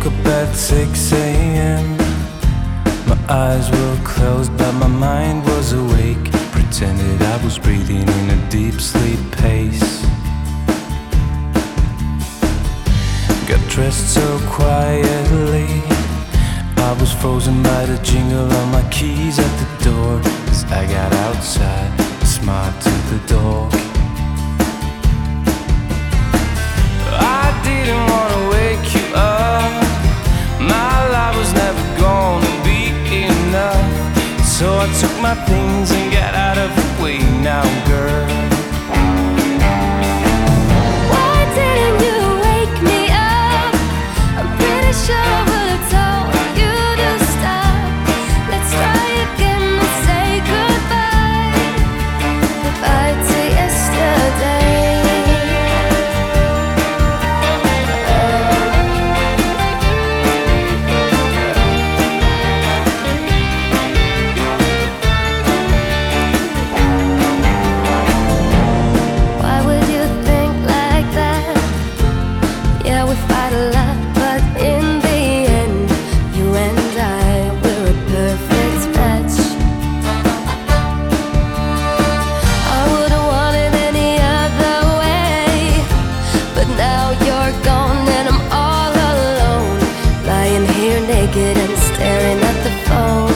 woke up at 6 a.m. My eyes were closed but my mind was awake. Pretended I was breathing in a deep sleep pace. Got dressed so quietly, I was frozen by the jingle of my keys at the door. As I got outside, I smiled to the dog. I didn't wanna wake you up. My life was never gonna be enough. So I took my things and got out of the way now, girl. Why didn't you wake me up? I'm pretty sure I would've told you to stop. Let's try again and say goodbye. Goodbye to yesterday. Why would you think like that? Yeah, we fight a lot, but in the end, you and I, we're a perfect match. I wouldn't want it any other way, but now you're gone and I'm all alone, lying here naked and staring at the phone.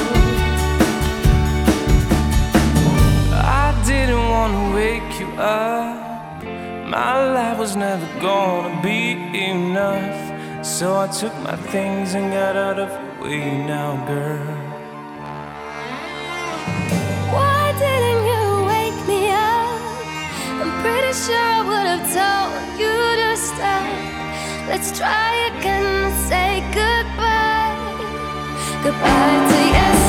I didn't wanna wake you up. My life was never gonna be enough. So I took my things and got out of the way now, girl. Why didn't you wake me up? I'm pretty sure I would've told you to stop. Let's try again and say goodbye. Goodbye to yesterday.